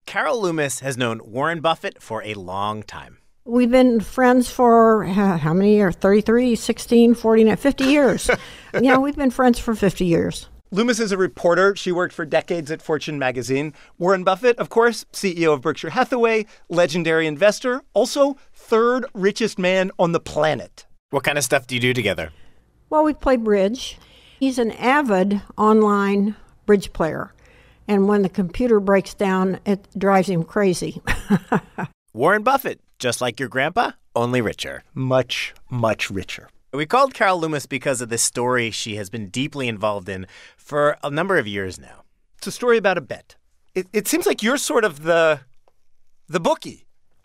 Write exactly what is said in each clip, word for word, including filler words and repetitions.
Carol Loomis has known Warren Buffett for a long time. We've been friends for uh, how many years? thirty-three, sixteen, forty-nine, fifty years. You know, we've been friends for fifty years. Loomis is a reporter. She worked for decades at Fortune magazine. Warren Buffett, of course, C E O of Berkshire Hathaway, legendary investor, also third richest man on the planet. What kind of stuff do you do together? Well, we play bridge. He's an avid online bridge player. And when the computer breaks down, it drives him crazy. Warren Buffett, just like your grandpa, only richer. Much, much richer. We called Carol Loomis because of this story she has been deeply involved in for a number of years now. It's a story about a bet. It, it seems like you're sort of the the bookie.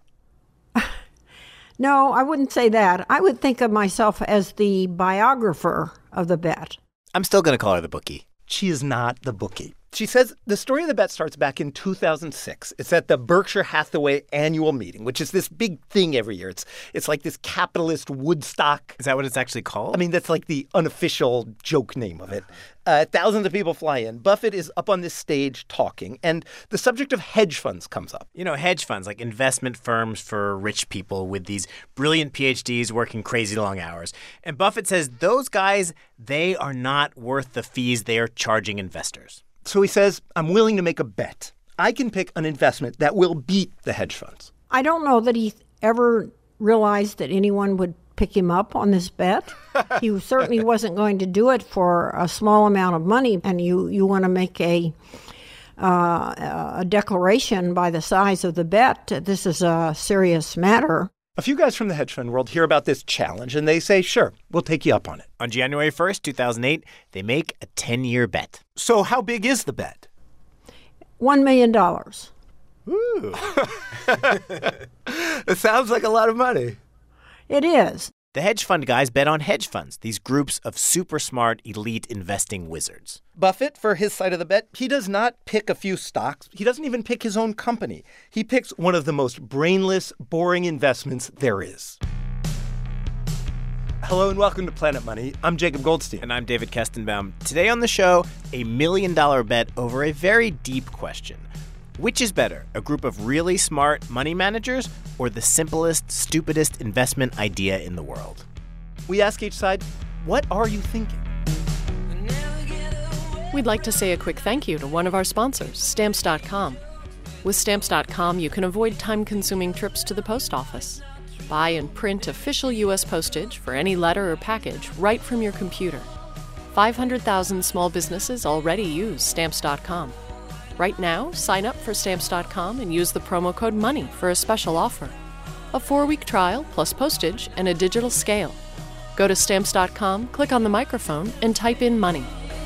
No, I wouldn't say that. I would think of myself as the biographer of the bet. I'm still going to call her the bookie. She is not the bookie. She says the story of the bet starts back in two thousand six. It's at the Berkshire Hathaway annual meeting, which is this big thing every year. It's it's like this capitalist Woodstock. Is that what it's actually called? I mean, that's like the unofficial joke name of it. Uh, thousands of people fly in. Buffett is up on this stage talking, and the subject of hedge funds comes up. You know, hedge funds, like investment firms for rich people with these brilliant P H Ds working crazy long hours. And Buffett says those guys, they are not worth the fees they are charging investors. So he says, I'm willing to make a bet. I can pick an investment that will beat the hedge funds. I don't know that he ever realized that anyone would pick him up on this bet. He certainly wasn't going to do it for a small amount of money. And you, you want to make a, uh, a declaration by the size of the bet. This is a serious matter. A few guys from the hedge fund world hear about this challenge, and they say, sure, we'll take you up on it. On January first, two thousand eight, they make a ten-year bet. So how big is the bet? One million dollars. Ooh. It sounds like a lot of money. It is. The hedge fund guys bet on hedge funds, these groups of super smart, elite investing wizards. Buffett, for his side of the bet, he does not pick a few stocks. He doesn't even pick his own company. He picks one of the most brainless, boring investments there is. Hello and welcome to Planet Money. I'm Jacob Goldstein. And I'm David Kestenbaum. Today on the show, a million-dollar bet over a very deep question. Which is better, a group of really smart money managers or the simplest, stupidest investment idea in the world? We ask each side, what are you thinking? We'd like to say a quick thank you to one of our sponsors, Stamps dot com. With Stamps dot com, you can avoid time-consuming trips to the post office. Buy and print official U S postage for any letter or package right from your computer. five hundred thousand small businesses already use Stamps dot com. Right now, sign up for Stamps dot com and use the promo code MONEY for a special offer. A four-week trial plus postage and a digital scale. Go to Stamps dot com, click on the microphone, and type in MONEY.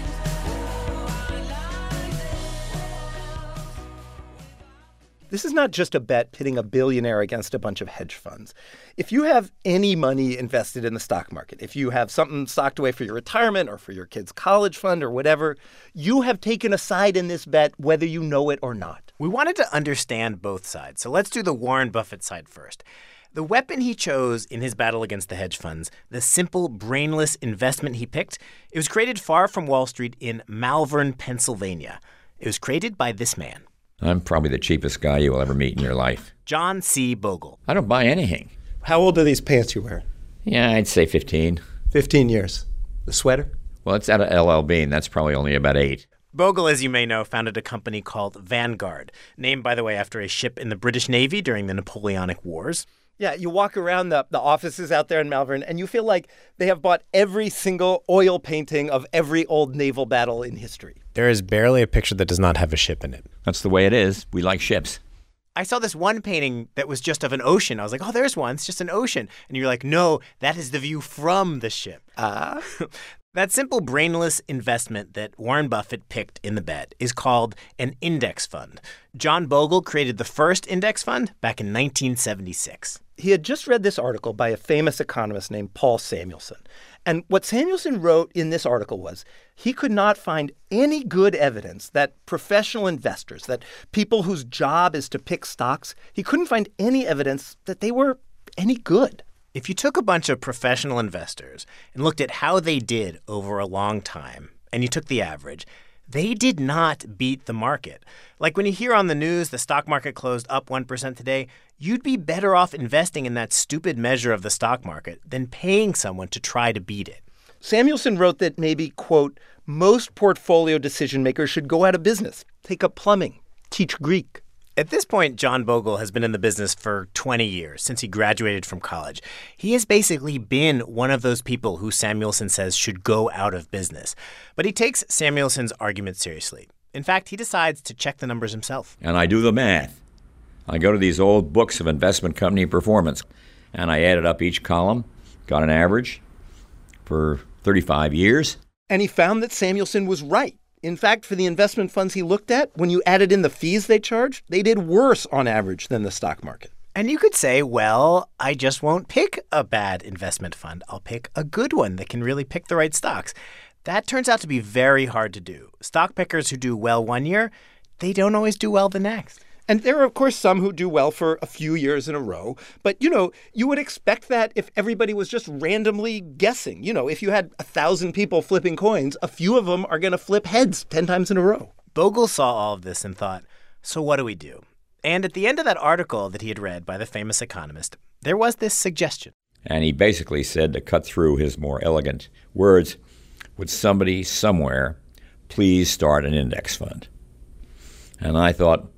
This is not just a bet pitting a billionaire against a bunch of hedge funds. If you have any money invested in the stock market, if you have something stocked away for your retirement or for your kid's college fund or whatever, you have taken a side in this bet whether you know it or not. We wanted to understand both sides, so let's do the Warren Buffett side first. The weapon he chose in his battle against the hedge funds, the simple, brainless investment he picked, it was created far from Wall Street in Malvern, Pennsylvania. It was created by this man. I'm probably the cheapest guy you will ever meet in your life. John C. Bogle. I don't buy anything. How old are these pants you're wearing? Yeah, I'd say fifteen. fifteen years. The sweater? Well, it's out of L L Bean. That's probably only about eight. Bogle, as you may know, founded a company called Vanguard, named, by the way, after a ship in the British Navy during the Napoleonic Wars. Yeah, you walk around the, the offices out there in Malvern, and you feel like they have bought every single oil painting of every old naval battle in history. There is barely a picture that does not have a ship in it. That's the way it is. We like ships. I saw this one painting that was just of an ocean. I was like, oh, there's one. It's just an ocean. And you're like, no, that is the view from the ship. Ah. Uh, that simple, brainless investment that Warren Buffett picked in the bet is called an index fund. John Bogle created the first index fund back in nineteen seventy-six. He had just read this article by a famous economist named Paul Samuelson. And what Samuelson wrote in this article was he could not find any good evidence that professional investors, that people whose job is to pick stocks, he couldn't find any evidence that they were any good. If you took a bunch of professional investors and looked at how they did over a long time, and you took the average, they did not beat the market. Like when you hear on the news the stock market closed up one percent today, you'd be better off investing in that stupid measure of the stock market than paying someone to try to beat it. Samuelson wrote that maybe, quote, most portfolio decision makers should go out of business, take up plumbing, teach Greek. At this point, John Bogle has been in the business for twenty years, since he graduated from college. He has basically been one of those people who Samuelson says should go out of business. But he takes Samuelson's argument seriously. In fact, he decides to check the numbers himself. And I do the math. I go to these old books of investment company performance, and I added up each column, got an average for thirty-five years. And he found that Samuelson was right. In fact, for the investment funds he looked at, when you added in the fees they charged, they did worse on average than the stock market. And you could say, well, I just won't pick a bad investment fund. I'll pick a good one that can really pick the right stocks. That turns out to be very hard to do. Stock pickers who do well one year, they don't always do well the next. And there are, of course, some who do well for a few years in a row. But, you know, you would expect that if everybody was just randomly guessing. You know, if you had a thousand people flipping coins, a few of them are going to flip heads ten times in a row. Bogle saw all of this and thought, so what do we do? And at the end of that article that he had read by the famous economist, there was this suggestion. And he basically said, to cut through his more elegant words, would somebody somewhere please start an index fund? And I thought,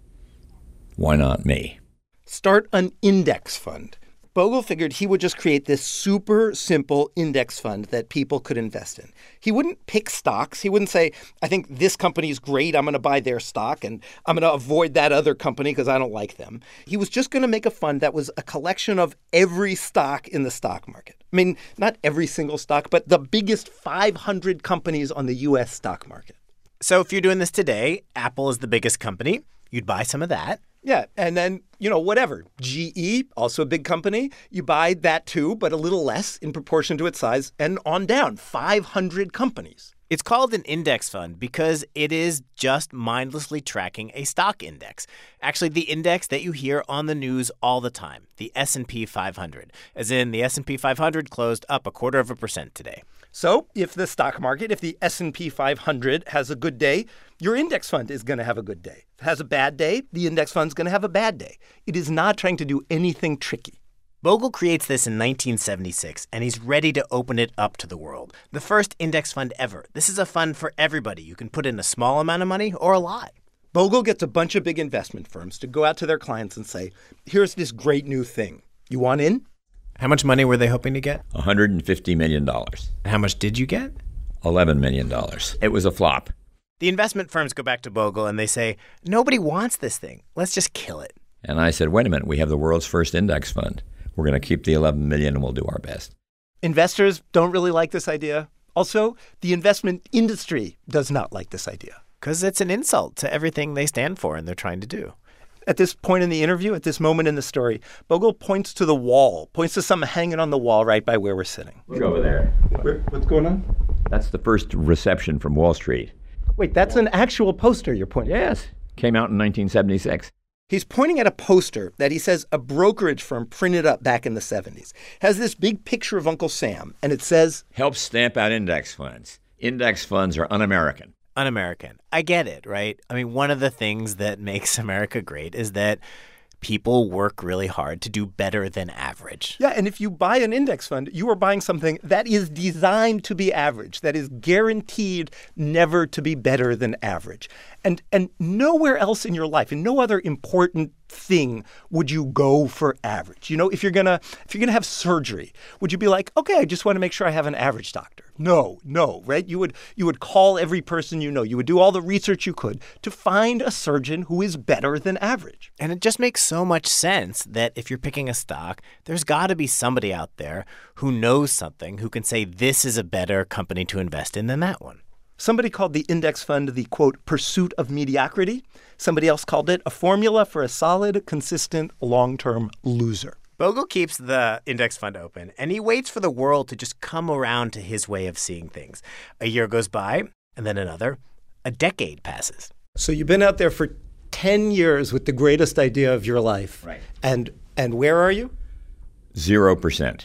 why not me? Start an index fund. Bogle figured he would just create this super simple index fund that people could invest in. He wouldn't pick stocks. He wouldn't say, I think this company is great, I'm going to buy their stock, and I'm going to avoid that other company because I don't like them. He was just going to make a fund that was a collection of every stock in the stock market. I mean, not every single stock, but the biggest five hundred companies on the U S stock market. So if you're doing this today, Apple is the biggest company. You'd buy some of that. Yeah, and then, you know, whatever. G E, also a big company. You buy that too, but a little less in proportion to its size, and on down, five hundred companies. It's called an index fund because it is just mindlessly tracking a stock index. Actually, the index that you hear on the news all the time, the S and P five hundred, as in the S and P five hundred closed up a quarter of a percent today. So if the stock market, if the S and P five hundred has a good day, your index fund is going to have a good day. If it has a bad day, the index fund is going to have a bad day. It is not trying to do anything tricky. Bogle creates this in nineteen seventy-six, and he's ready to open it up to the world. The first index fund ever. This is a fund for everybody. You can put in a small amount of money or a lot. Bogle gets a bunch of big investment firms to go out to their clients and say, here's this great new thing. You want in? How much money were they hoping to get? one hundred fifty million dollars. And how much did you get? eleven million dollars. It was a flop. The investment firms go back to Bogle and they say, nobody wants this thing. Let's just kill it. And I said, wait a minute, we have the world's first index fund. We're going to keep the eleven million dollars and we'll do our best. Investors don't really like this idea. Also, the investment industry does not like this idea. Because it's an insult to everything they stand for and they're trying to do. At this point in the interview, at this moment in the story, Bogle points to the wall, points to something hanging on the wall right by where we're sitting. Look over there. Where, what's going on? That's the first reception from Wall Street. Wait, that's an actual poster you're pointing at? Yes. Came out in nineteen seventy-six. He's pointing at a poster that he says a brokerage firm printed up back in the seventies. Has this big picture of Uncle Sam, and it says, Helps stamp out index funds. Index funds are un-American. Un-American. I get it, right? I mean, one of the things that makes America great is that people work really hard to do better than average. Yeah, and if you buy an index fund, you are buying something that is designed to be average, that is guaranteed never to be better than average. And and nowhere else in your life, in no other important thing would you go for average. You know, if you're gonna if you're gonna have surgery, would you be like, okay, I just want to make sure I have an average doctor? No, no, right? You would you would call every person you know. You would do all the research you could to find a surgeon who is better than average. And it just makes so much sense that if you're picking a stock, there's got to be somebody out there who knows something, who can say this is a better company to invest in than that one. Somebody called the index fund the, quote, pursuit of mediocrity. Somebody else called it a formula for a solid, consistent, long-term loser. Bogle keeps the index fund open, and he waits for the world to just come around to his way of seeing things. A year goes by, and then another. A decade passes. So you've been out there for ten years with the greatest idea of your life. Right. And and where are you? Zero percent.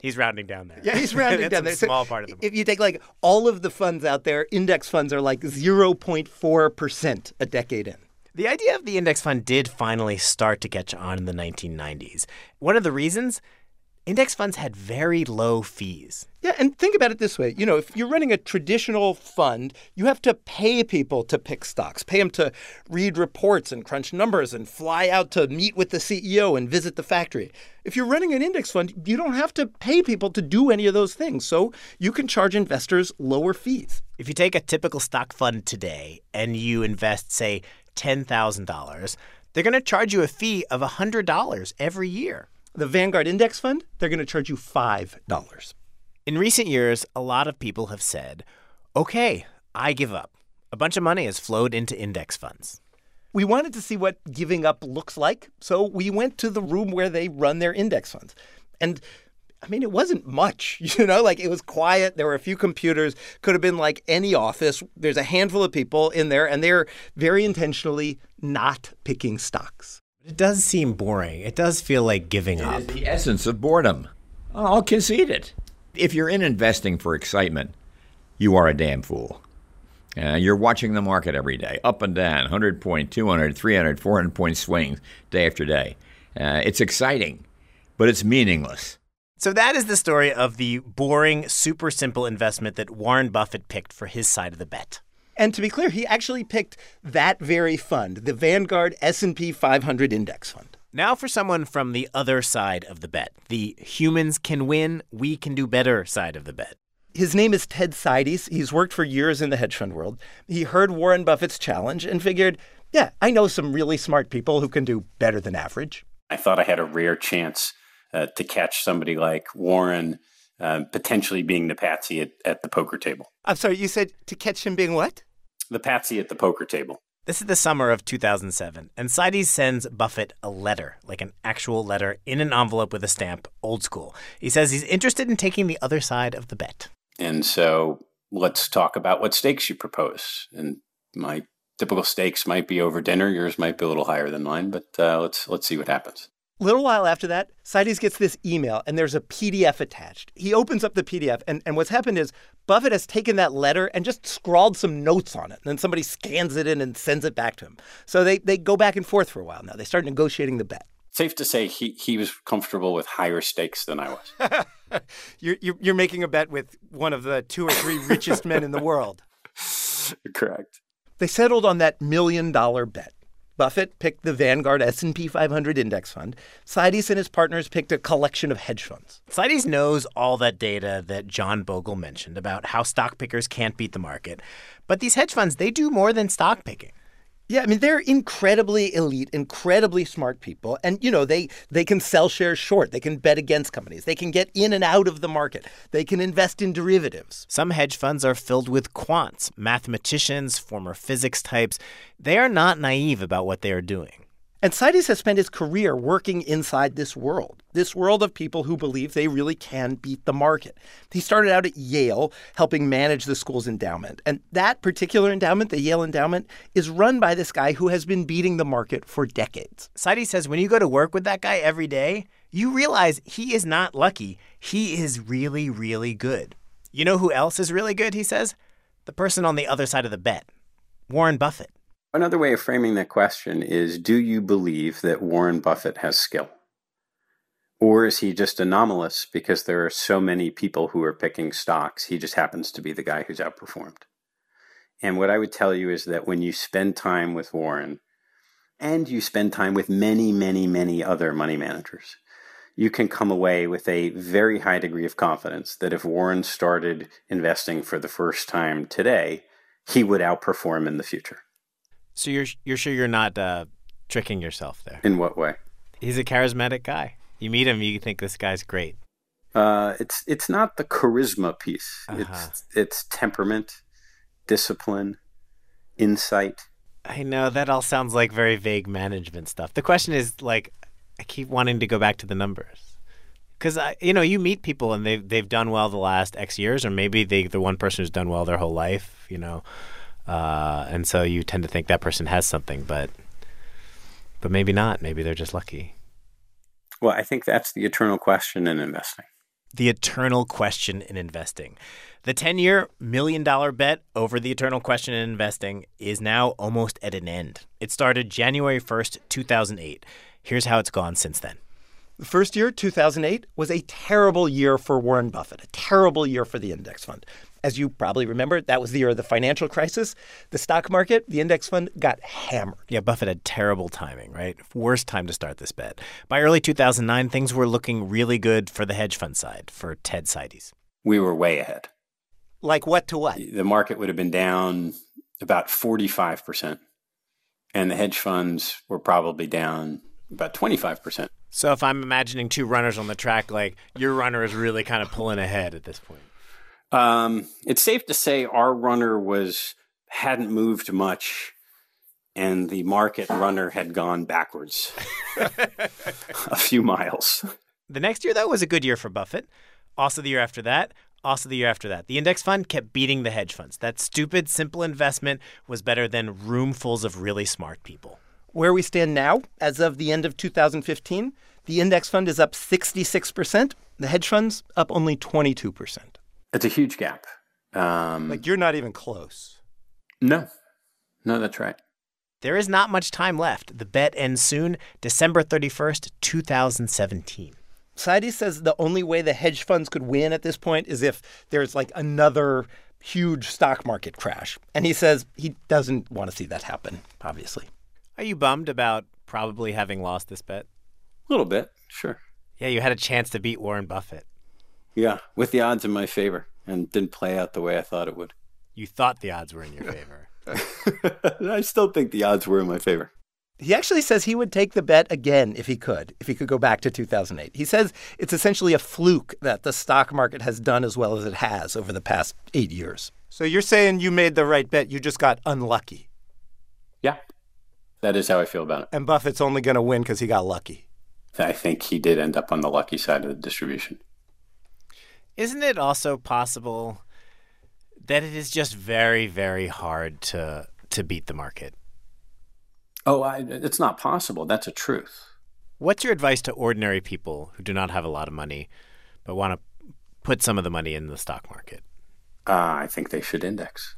He's rounding down there. Yeah, he's rounding down there. It's a small part of the market. If you take like all of the funds out there, index funds are like zero point four percent a decade in. The idea of the index fund did finally start to catch on in the nineteen nineties. One of the reasons, index funds had very low fees. Yeah, and think about it this way. You know, if you're running a traditional fund, you have to pay people to pick stocks, pay them to read reports and crunch numbers and fly out to meet with the C E O and visit the factory. If you're running an index fund, you don't have to pay people to do any of those things, so you can charge investors lower fees. If you take a typical stock fund today and you invest, say, ten thousand dollars, they're going to charge you a fee of one hundred dollars every year. The Vanguard Index Fund, they're going to charge you five dollars. In recent years, a lot of people have said, okay, I give up. A bunch of money has flowed into index funds. We wanted to see what giving up looks like, so we went to the room where they run their index funds. And, I mean, it wasn't much, you know, like it was quiet. There were a few computers, could have been like any office. There's a handful of people in there, and they're very intentionally not picking stocks. It does seem boring. It does feel like giving up. It is the essence of boredom. I'll concede it. If you're in investing for excitement, you are a damn fool. Uh, you're watching the market every day, up and down, one hundred point, two hundred, three hundred, four hundred point swings day after day. Uh, it's exciting, but it's meaningless. So that is the story of the boring, super simple investment that Warren Buffett picked for his side of the bet. And to be clear, he actually picked that very fund, the Vanguard S and P five hundred Index Fund. Now for someone from the other side of the bet, the humans can win, we can do better side of the bet. His name is Ted Seides. He's worked for years in the hedge fund world. He heard Warren Buffett's challenge and figured, yeah, I know some really smart people who can do better than average. I thought I had a rare chance uh, to catch somebody like Warren uh, potentially being the patsy at, at the poker table. I'm sorry, you said to catch him being what? The patsy at the poker table. This is the summer of two thousand seven, and Seides sends Buffett a letter, like an actual letter, in an envelope with a stamp, old school. He says he's interested in taking the other side of the bet. And so let's talk about what stakes you propose. And my typical stakes might be over dinner. Yours might be a little higher than mine, but uh, let's let's see what happens. A little while after that, Seides gets this email, and there's a P D F attached. He opens up the P D F, and, and what's happened is Buffett has taken that letter and just scrawled some notes on it. And then somebody scans it in and sends it back to him. So they, they go back and forth for a while now. They start negotiating the bet. Safe to say he, he was comfortable with higher stakes than I was. you're, you're, you're making a bet with one of the two or three richest men in the world. Correct. They settled on that million-dollar bet. Buffett picked the Vanguard S and P five hundred Index Fund. Seides and his partners picked a collection of hedge funds. Seides knows all that data that John Bogle mentioned about how stock pickers can't beat the market. But these hedge funds, they do more than stock picking. Yeah, I mean, they're incredibly elite, incredibly smart people. And, you know, they, they can sell shares short. They can bet against companies. They can get in and out of the market. They can invest in derivatives. Some hedge funds are filled with quants, mathematicians, former physics types. They are not naive about what they are doing. And Seides has spent his career working inside this world, this world of people who believe they really can beat the market. He started out at Yale, helping manage the school's endowment. And that particular endowment, the Yale Endowment, is run by this guy who has been beating the market for decades. Seides says when you go to work with that guy every day, you realize he is not lucky. He is really, really good. You know who else is really good, he says? The person on the other side of the bet, Warren Buffett. Another way of framing that question is, do you believe that Warren Buffett has skill? Or is he just anomalous because there are so many people who are picking stocks? He just happens to be the guy who's outperformed. And what I would tell you is that when you spend time with Warren, and you spend time with many, many, many other money managers, you can come away with a very high degree of confidence that if Warren started investing for the first time today, he would outperform in the future. So you're you're sure you're not uh, tricking yourself there? In what way? He's a charismatic guy. You meet him, you think this guy's great. Uh, it's it's not the charisma piece. Uh-huh. It's it's temperament, discipline, insight. I know that all sounds like very vague management stuff. The question is, like, I keep wanting to go back to the numbers. Because, you know, you meet people and they've, they've done well the last X years, or maybe they the one person who's done well their whole life, you know. Uh, and so you tend to think that person has something, but but maybe not. Maybe they're just lucky. Well, I think that's the eternal question in investing. The eternal question in investing. The ten-year million-dollar bet over the eternal question in investing is now almost at an end. It started January first, two thousand eight. Here's how it's gone since then. The first year, two thousand eight, was a terrible year for Warren Buffett, a terrible year for the index fund. As you probably remember, that was the year of the financial crisis. The stock market, the index fund, got hammered. Yeah, Buffett had terrible timing, right? Worst time to start this bet. By early two thousand nine, things were looking really good for the hedge fund side, for Ted Seides. We were way ahead. Like what to what? The market would have been down about forty-five percent, and the hedge funds were probably down about twenty-five percent. So if I'm imagining two runners on the track, like your runner is really kind of pulling ahead at this point. Um, it's safe to say our runner was hadn't moved much, and the market runner had gone backwards a few miles. The next year, though, was a good year for Buffett. Also the year after that. Also the year after that. The index fund kept beating the hedge funds. That stupid, simple investment was better than roomfuls of really smart people. Where we stand now, as of the end of two thousand fifteen, the index fund is up sixty-six percent. The hedge fund's up only twenty-two percent. It's a huge gap. Um, like, you're not even close. No. No, that's right. There is not much time left. The bet ends soon, December thirty-first, two thousand seventeen. Seides says the only way the hedge funds could win at this point is if there's like another huge stock market crash. And he says he doesn't want to see that happen, obviously. Are you bummed about probably having lost this bet? A little bit, sure. Yeah, you had a chance to beat Warren Buffett. Yeah, with the odds in my favor, and didn't play out the way I thought it would. You thought the odds were in your favor. I still think the odds were in my favor. He actually says he would take the bet again if he could, if he could go back to two thousand eight. He says it's essentially a fluke that the stock market has done as well as it has over the past eight years. So you're saying you made the right bet, you just got unlucky. Yeah, that is how I feel about it. And Buffett's only going to win because he got lucky. I think he did end up on the lucky side of the distribution. Isn't it also possible that it is just very, very hard to to beat the market? Oh, I, it's not possible. That's a truth. What's your advice to ordinary people who do not have a lot of money but want to put some of the money in the stock market? Uh, I think they should index.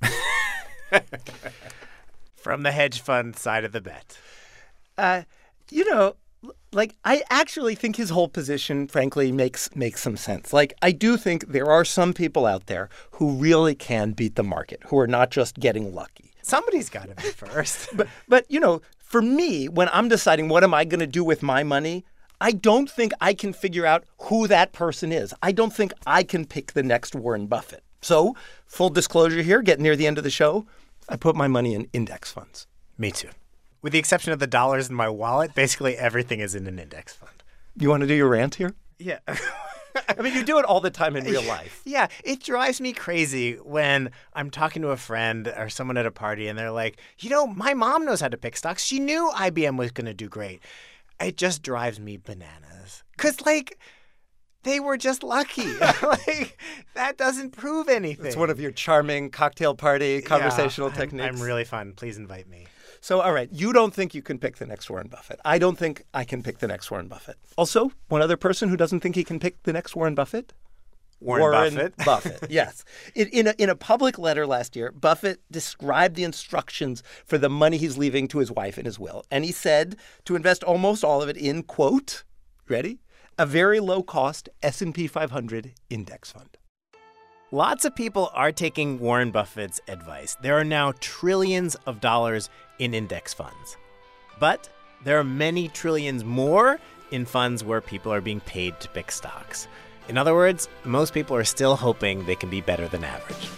From the hedge fund side of the bet. Uh, you know, like, I actually think his whole position, frankly, makes makes some sense. Like, I do think there are some people out there who really can beat the market, who are not just getting lucky. Somebody's got to be first. but, but, you know, for me, when I'm deciding what am I going to do with my money, I don't think I can figure out who that person is. I don't think I can pick the next Warren Buffett. So, full disclosure here, getting near the end of the show, I put my money in index funds. Me too. With the exception of the dollars in my wallet, basically everything is in an index fund. You want to do your rant here? Yeah. I mean, you do it all the time in real life. Yeah, it drives me crazy when I'm talking to a friend or someone at a party and they're like, you know, my mom knows how to pick stocks. She knew I B M was going to do great. It just drives me bananas. Because, like, they were just lucky. Like, that doesn't prove anything. It's one of your charming cocktail party conversational yeah, techniques. I'm, I'm really fun. Please invite me. So, all right, you don't think you can pick the next Warren Buffett. I don't think I can pick the next Warren Buffett. Also, one other person who doesn't think he can pick the next Warren Buffett? Warren, Warren Buffett. Buffett, yes. In, in, a, in a public letter last year, Buffett described the instructions for the money he's leaving to his wife in his will. And he said to invest almost all of it in, quote, ready? A very low-cost S and P five hundred index fund. Lots of people are taking Warren Buffett's advice. There are now trillions of dollars in index funds. But there are many trillions more in funds where people are being paid to pick stocks. In other words, most people are still hoping they can be better than average.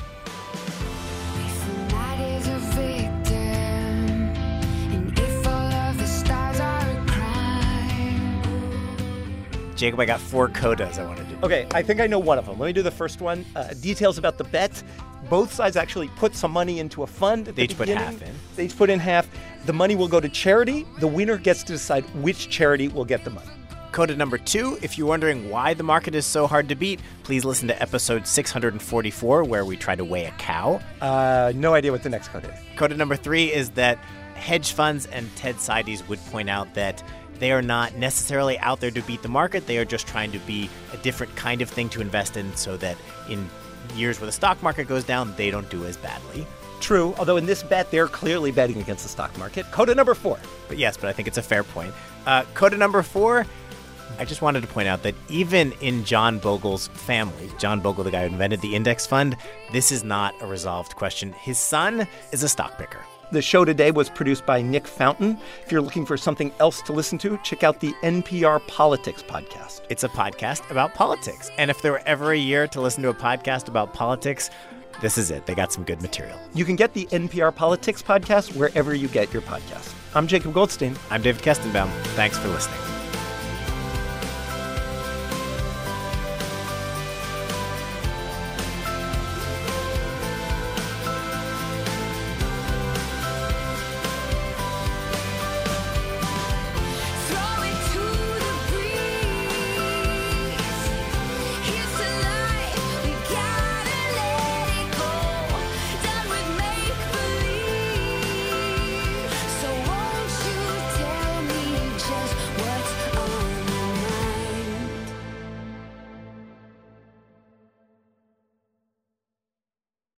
Jacob, I got four codas I want to do. Okay, I think I know one of them. Let me do the first one. Uh, details about the bet. Both sides actually put some money into a fund at They the each put beginning. half in. They each put in half. The money will go to charity. The winner gets to decide which charity will get the money. Coda number two, if you're wondering why the market is so hard to beat, please listen to episode six hundred forty-four, where we try to weigh a cow. Uh, no idea what the next code is. Coda number three is that hedge funds and Ted Seides would point out that they are not necessarily out there to beat the market. They are just trying to be a different kind of thing to invest in so that in years where the stock market goes down, they don't do as badly. True, although in this bet, they're clearly betting against the stock market. Coda number four. But yes, but I think it's a fair point. Uh, coda number four, I just wanted to point out that even in John Bogle's family, John Bogle, the guy who invented the index fund, this is not a resolved question. His son is a stock picker. The show today was produced by Nick Fountain. If you're looking for something else to listen to, check out the N P R Politics podcast. It's a podcast about politics. And if there were ever a year to listen to a podcast about politics, this is it. They got some good material. You can get the N P R Politics podcast wherever you get your podcasts. I'm Jacob Goldstein. I'm David Kestenbaum. Thanks for listening.